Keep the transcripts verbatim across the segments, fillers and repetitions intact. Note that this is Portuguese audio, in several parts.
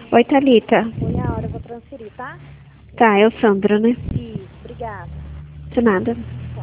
Oi, Thalita. Oi, a hora eu vou transferir, tá? Tá, é o Sandro, né? Isso, obrigada. De nada. Tá.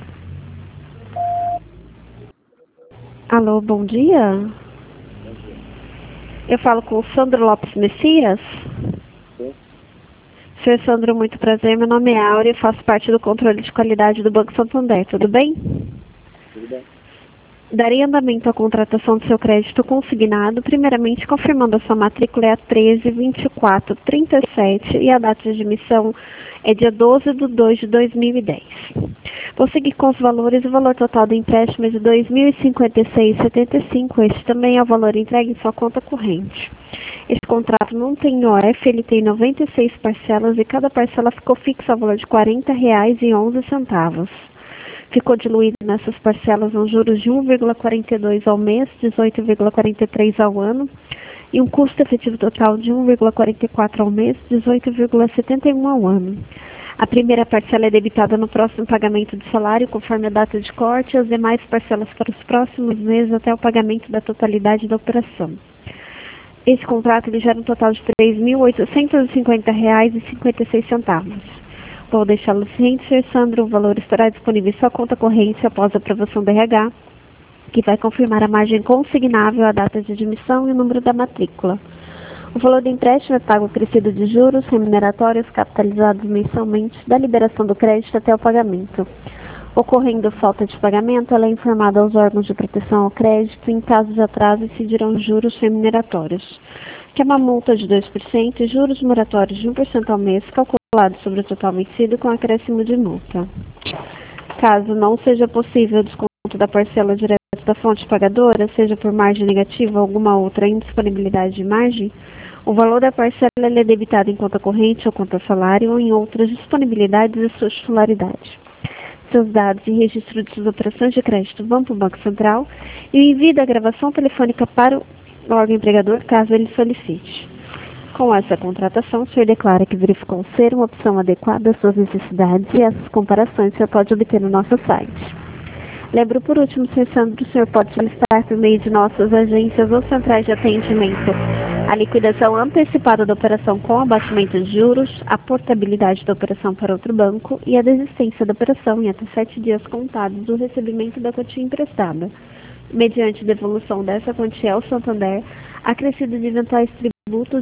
Alô, bom dia? Bom dia. Eu falo com o Sandro Lopes Messias? Sim. Senhor Sandro, muito prazer. Meu nome é Áurea e faço parte do controle de qualidade do Banco Santander. Tudo bem? Tudo bem? Daria andamento à contratação do seu crédito consignado, primeiramente confirmando a sua matrícula é a treze, vinte e quatro, trinta e sete e a data de emissão é dia doze de dois de dois mil e dez. Vou seguir com os valores. O valor total do empréstimo é de dois mil e cinquenta e seis reais e setenta e cinco centavos. Este também é o valor entregue em sua conta corrente. Este contrato não tem O F, ele tem noventa e seis parcelas e cada parcela ficou fixa ao valor de quarenta reais e onze centavos. Ficou diluído nessas parcelas um juros de um vírgula quarenta e dois ao mês, dezoito vírgula quarenta e três ao ano, e um custo efetivo total de um vírgula quarenta e quatro ao mês, dezoito vírgula setenta e um ao ano. A primeira parcela é debitada no próximo pagamento de salário, conforme a data de corte, e as demais parcelas para os próximos meses até o pagamento da totalidade da operação. Esse contrato ele gera um total de três mil oitocentos e cinquenta reais e cinquenta e seis centavos. Vou deixá-lo ciente, senhor Sandro, o valor estará disponível em sua conta corrente após a aprovação do R H, que vai confirmar a margem consignável, a data de admissão e o número da matrícula. O valor do empréstimo é pago acrescido de juros remuneratórios capitalizados mensalmente da liberação do crédito até o pagamento. Ocorrendo falta de pagamento, ela é informada aos órgãos de proteção ao crédito e, em caso de atraso, incidirão juros remuneratórios, que é uma multa de dois por cento e juros moratórios de um por cento ao mês, calculado sobre o total vencido com acréscimo de multa. Caso não seja possível o desconto da parcela direta da fonte pagadora, seja por margem negativa ou alguma outra indisponibilidade de margem, o valor da parcela é debitado em conta corrente ou conta salário ou em outras disponibilidades de sua titularidade. Seus dados e registro de suas operações de crédito vão para o Banco Central e o envio da gravação telefônica para o órgão empregador, caso ele solicite. Com essa contratação, o senhor declara que verificou ser uma opção adequada às suas necessidades e essas comparações o senhor pode obter no nosso site. Lembro por último, senhor Sandro, o senhor pode solicitar por meio de nossas agências ou centrais de atendimento a liquidação antecipada da operação com abatimento de juros, a portabilidade da operação para outro banco e a desistência da operação em até sete dias contados do recebimento da quantia emprestada, mediante devolução dessa quantia ao Santander, acrescido de eventuais tributos